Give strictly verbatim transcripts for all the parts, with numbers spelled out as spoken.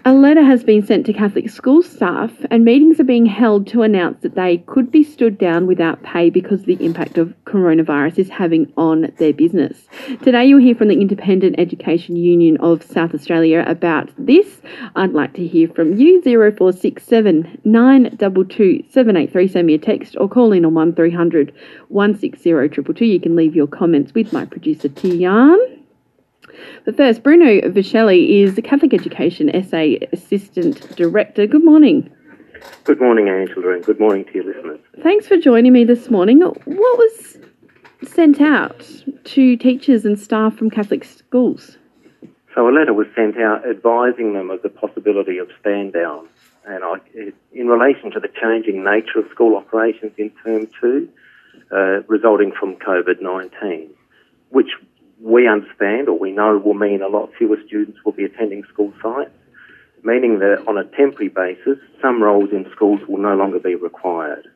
A letter has been sent to Catholic school staff and meetings are being held to announce that they could be stood down without pay because of the impact of coronavirus is having on their business. Today you'll hear from the Independent Education Union of South Australia about this. I'd like to hear from you. zero four six seven nine two two seven eight three. Send me a text or call in on one three hundred one six zero two two two. You can leave your comments with my producer Tian. But first, Bruno Viscelli is the Catholic Education S A Assistant Director. Good morning. Good morning, Angela, and good morning to your listeners. Thanks for joining me this morning. What was sent out to teachers and staff from Catholic schools? So a letter was sent out advising them of the possibility of stand down, and I, in relation to the changing nature of school operations in term two, uh, resulting from COVID nineteen, which we understand or we know will mean a lot fewer students will be attending school sites, meaning that on a temporary basis, some roles in schools will no longer be required.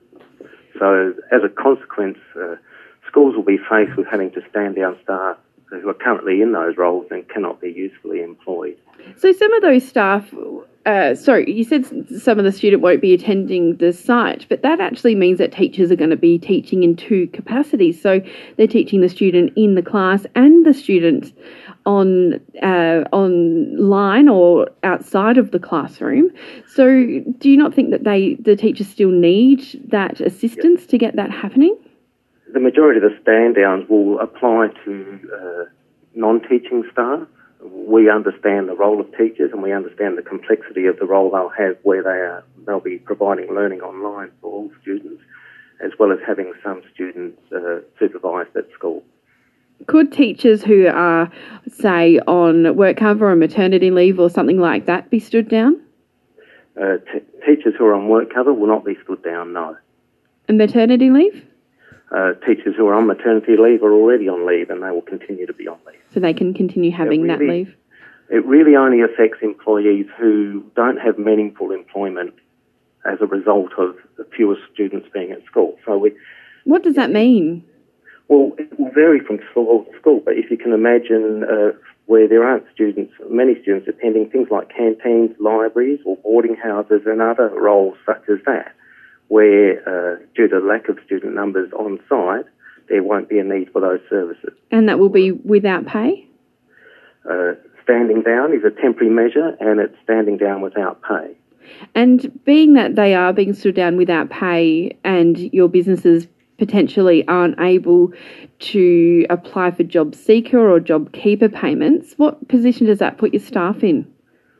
So as a consequence, uh, schools will be faced with having to stand down staff who are currently in those roles and cannot be usefully employed. So some of those staff, uh, sorry, you said some of the student won't be attending the site, but that actually means that teachers are going to be teaching in two capacities. So they're teaching the student in the class and the student on uh, online or outside of the classroom. So do you not think that they the teachers still need that assistance to get that happening? The majority of the stand downs will apply to uh, non-teaching staff. We understand the role of teachers and we understand the complexity of the role they'll have where they are, they'll be providing learning online for all students, as well as having some students uh, supervised at school. Could teachers who are, say, on work cover or maternity leave or something like that be stood down? Uh, t- teachers who are on work cover will not be stood down, no. And maternity leave? Uh, teachers who are on maternity leave are already on leave and they will continue to be on leave. So they can continue having really, that leave? It really only affects employees who don't have meaningful employment as a result of the fewer students being at school. So we, What does that mean? Well, it will vary from school to school, but if you can imagine uh, where there aren't students, many students attending things like canteens, libraries or boarding houses and other roles such as that, where uh, due to lack of student numbers on site, there won't be a need for those services. And that will be without pay? Uh, standing down is a temporary measure and it's standing down without pay. And being that they are being stood down without pay and your businesses potentially aren't able to apply for job seeker or job keeper payments, what position does that put your staff in?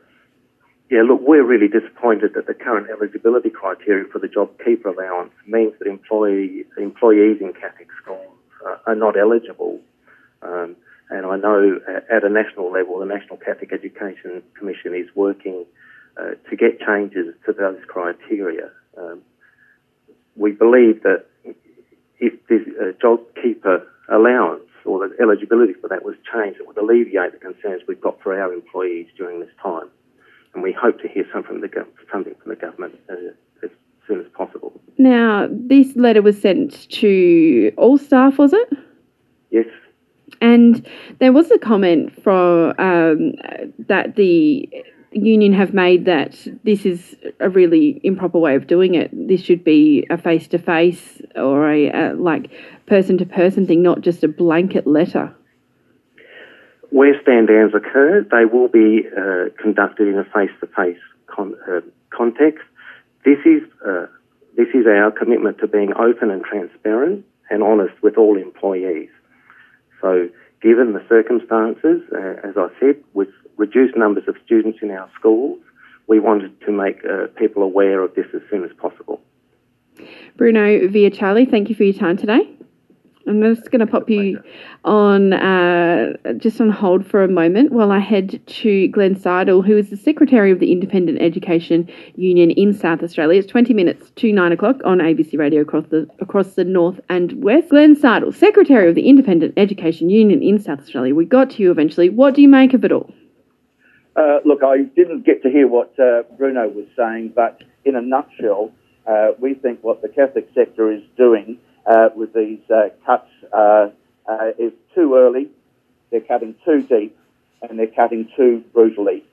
Yeah, look, we're really disappointed that the current eligibility criteria for the JobKeeper allowance means that employee, employees in Catholic schools uh, are not eligible. Um, and I know at a national level, the National Catholic Education Commission is working uh, to get changes to those criteria. Um, we believe that if this uh, JobKeeper allowance or the eligibility for that was changed, it would alleviate the concerns we've got for our employees during this time. And we hope to hear something from the, go- something from the government uh, as soon as possible. Now, this letter was sent to all staff, was it? Yes. And there was a comment from um, that the union have made that this is a really improper way of doing it. This should be a face-to-face or a, a like person-to-person thing, not just a blanket letter. Where stand-downs occur, they will be uh, conducted in a face-to-face con- uh, context. This is uh, this is our commitment to being open and transparent and honest with all employees. So, given the circumstances, uh, as I said, with reduced numbers of students in our schools, we wanted to make uh, people aware of this as soon as possible. Bruno Viscelli, thank you for your time today. I'm just going to pop you on uh, just on hold for a moment while I head to Glenn Seidel, who is the Secretary of the Independent Education Union in South Australia. It's twenty minutes to nine o'clock on A B C Radio across the across the north and west. Glenn Seidel, Secretary of the Independent Education Union in South Australia. We got to you eventually. What do you make of it all? Uh, look, I didn't get to hear what uh, Bruno was saying, but in a nutshell, uh, we think what the Catholic sector is doing Uh, with these uh, cuts uh, uh, is too early, they're cutting too deep, and they're cutting too brutally.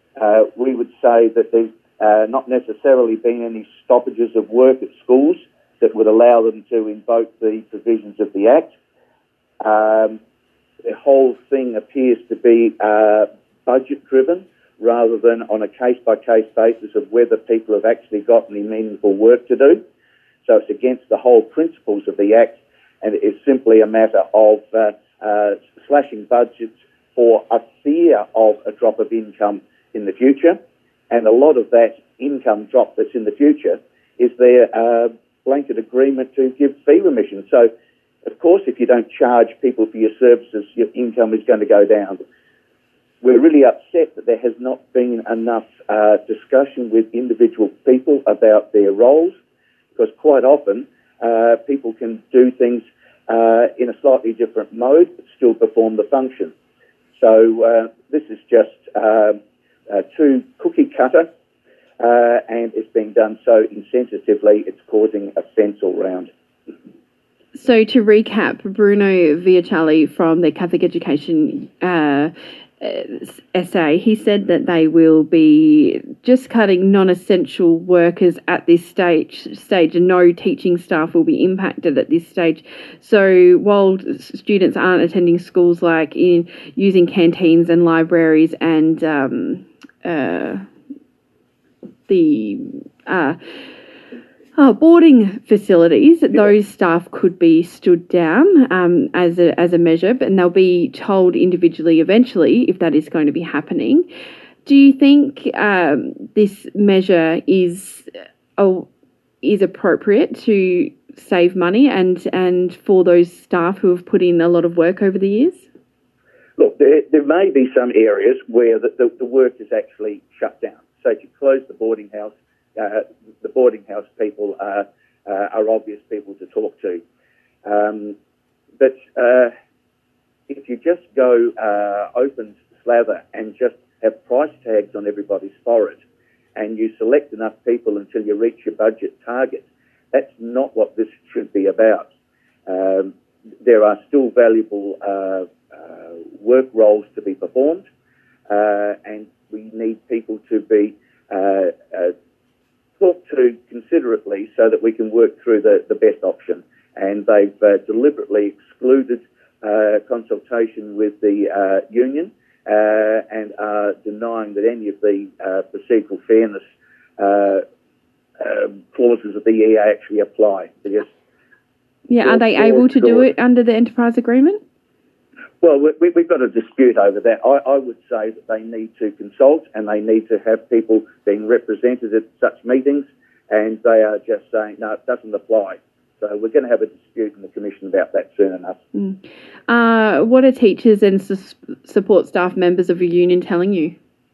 uh, we would say that there's uh, not necessarily been any stoppages of work at schools that would allow them to invoke the provisions of the Act. Um, the whole thing appears to be uh, budget-driven rather than on a case-by-case basis of whether people have actually got any meaningful work to do. So it's against the whole principles of the Act, and it is simply a matter of uh, uh, slashing budgets for a fear of a drop of income in the future. And a lot of that income drop that's in the future is their uh, blanket agreement to give fee remission. So, of course, if you don't charge people for your services, your income is going to go down. We're really upset that there has not been enough uh, discussion with individual people about their roles, because quite often uh, people can do things uh, in a slightly different mode but still perform the function. So uh, this is just uh, uh, too cookie cutter, uh, and it's being done so insensitively, it's causing offence all round. So to recap, Bruno Viacelli from the Catholic Education uh, S A, he said that they will be just cutting non-essential workers at this stage, stage and no teaching staff will be impacted at this stage. So while students aren't attending schools, like in using canteens and libraries and um, uh, the... Uh, Oh, boarding facilities, those staff could be stood down um, as a as a measure, but and they'll be told individually eventually if that is going to be happening. Do you think um, this measure is uh, is appropriate to save money and and for those staff who have put in a lot of work over the years? Look, there, there may be some areas where the, the, the work is actually shut down. So if you close the boarding house, Uh, the boarding house people uh, uh, are obvious people to talk to. Um, but uh, if you just go uh, open slather and just have price tags on everybody's forehead and you select enough people until you reach your budget target, that's not what this should be about. Um, there are still valuable uh, uh, work roles to be performed, uh, and we need people to be uh, uh, talked to considerately so that we can work through the, the best option. And they've uh, deliberately excluded uh, consultation with the uh, union uh, and are denying that any of the uh, procedural fairness uh, uh, clauses of the E A actually apply. Just yeah, are they able to do it under the enterprise agreement? Well, we, we've got a dispute over that. I, I would say that they need to consult and they need to have people being represented at such meetings, and they are just saying, no, it doesn't apply. So we're going to have a dispute in the Commission about that soon enough. Mm. Uh, what are teachers and su- support staff members of your union telling you?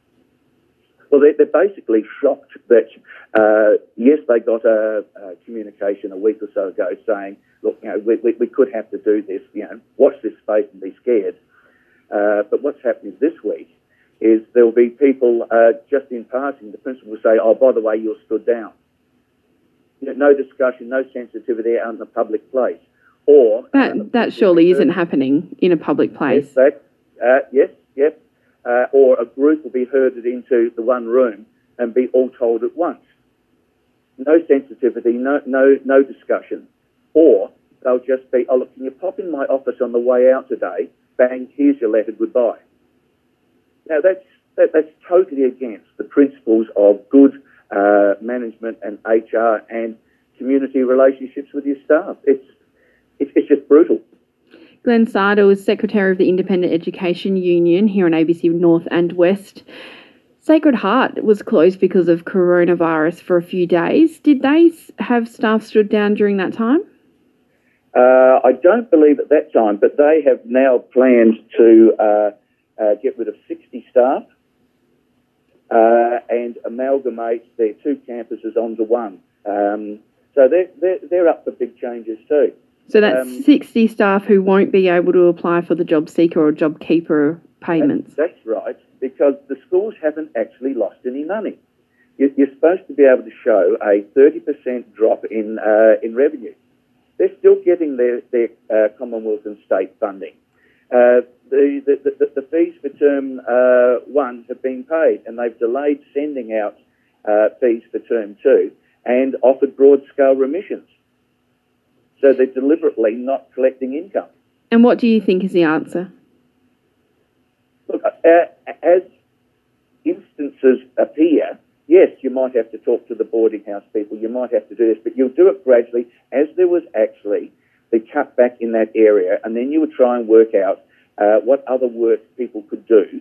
Well, they're, they're basically shocked that, uh, yes, they got a, a communication a week or so ago saying, look, you know, we, we, we could have to do this, you know, watch this space and be scared. Uh, but what's happening this week is there'll be people uh, just in passing, the principal will say, oh, by the way, you're stood down. You know, no discussion, no sensitivity out in the public place. Or That, uh, that surely isn't happening in a public place. Yes, that, uh, yes, yes. Uh, or a group will be herded into the one room and be all told at once. No sensitivity, no no no discussion. Or they'll just be, oh, look, can you pop in my office on the way out today? Bang, here's your letter, goodbye. Now, that's that, that's totally against the principles of good uh, management and H R and community relationships with your staff. It's, it's, it's just brutal. Glenn Sarder was Secretary of the Independent Education Union here on A B C North and West. Sacred Heart was closed because of coronavirus for a few days. Did they have staff stood down during that time? Uh, I don't believe at that time, but they have now planned to uh, uh, get rid of sixty staff uh, and amalgamate their two campuses onto one. Um, so they're, they're, they're up for big changes too. So that's um, sixty staff who won't be able to apply for the job seeker or job keeper payments. That's, that's right, because the schools haven't actually lost any money. You, you're supposed to be able to show a thirty percent drop in uh, in revenue. They're still getting their, their uh, Commonwealth and state funding. Uh, the, the, the, the fees for term uh, one have been paid, and they've delayed sending out uh, fees for term two and offered broad-scale remissions. So they're deliberately not collecting income. And what do you think is the answer? Look, uh, as instances appear, yes, you might have to talk to the boarding house people, you might have to do this, but you'll do it gradually as there was actually the cutback in that area, and then you would try and work out uh, what other work people could do.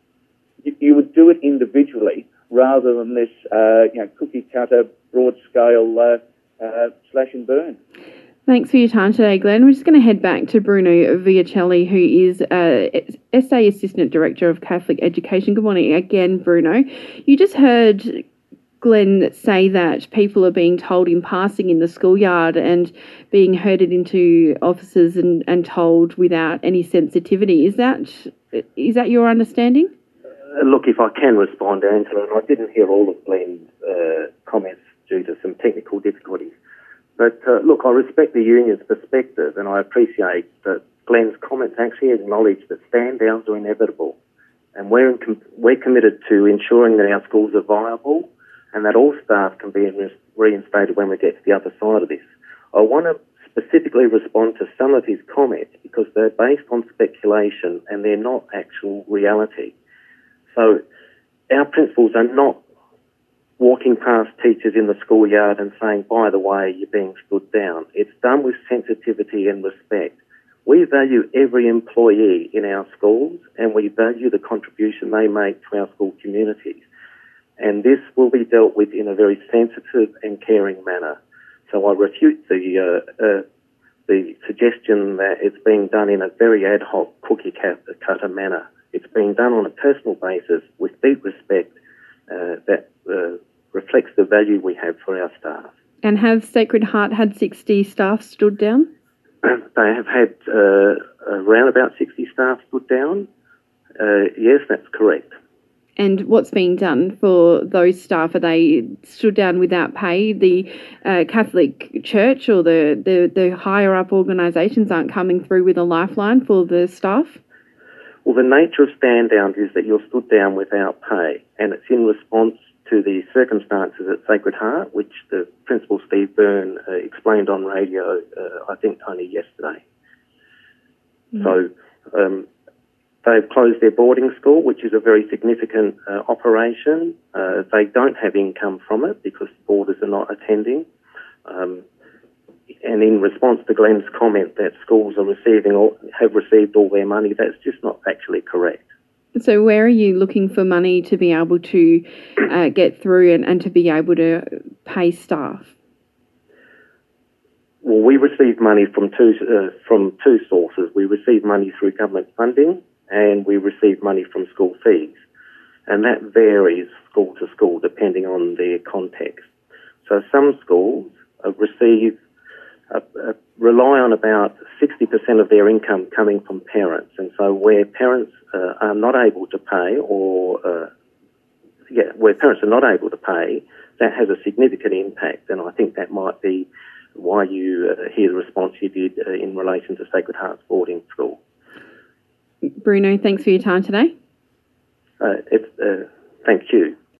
You, you would do it individually rather than this uh, you know, cookie-cutter, broad-scale uh, uh, slash and burn. Thanks for your time today, Glenn. We're just going to head back to Bruno Viacelli, who is uh, S A Assistant Director of Catholic Education. Good morning again, Bruno. You just heard Glenn say that people are being told in passing in the schoolyard and being herded into offices and, and told without any sensitivity. Is that is that your understanding? Uh, look, if I can respond, Angela, and I didn't hear all of Glenn's uh, comments due to some technical difficulties. But uh, look, I respect the union's perspective, and I appreciate that Glenn's comments actually acknowledge that stand downs are inevitable, and we're in com- we're committed to ensuring that our schools are viable and that all staff can be re- reinstated when we get to the other side of this. I want to specifically respond to some of his comments because they're based on speculation and they're not actual reality. So our principals are not walking past teachers in the schoolyard and saying, by the way, you're being stood down. It's done with sensitivity and respect. We value every employee in our schools and we value the contribution they make to our school communities. And this will be dealt with in a very sensitive and caring manner. So I refute the uh, uh, the suggestion that it's being done in a very ad hoc cookie cutter manner. It's being done on a personal basis with deep respect uh, that uh, reflects the value we have for our staff. And have Sacred Heart had sixty staff stood down? They have had uh, around about sixty staff stood down. Uh, yes, that's correct. And what's being done for those staff? Are they stood down without pay? The uh, Catholic Church or the, the, the higher up organisations aren't coming through with a lifeline for the staff? Well, the nature of stand downs is that you're stood down without pay, and it's in response to the circumstances at Sacred Heart, which the Principal Steve Byrne uh, explained on radio, uh, I think only yesterday. Mm. So um, they've closed their boarding school, which is a very significant uh, operation. Uh, they don't have income from it because the boarders are not attending. Um, and in response to Glenn's comment that schools are receiving all, have received all their money, that's just not actually correct. So where are you looking for money to be able to uh, get through and, and to be able to pay staff? Well, we receive money from two uh, from two sources. We receive money through government funding and we receive money from school fees. And that varies school to school depending on their context. So some schools uh, receive Uh, uh, rely on about sixty percent of their income coming from parents. And so where parents uh, are not able to pay or, uh, yeah, where parents are not able to pay, that has a significant impact. And I think that might be why you uh, hear the response you did uh, in relation to Sacred Heart's boarding school. Bruno, thanks for your time today. Uh, it's, uh, thank you.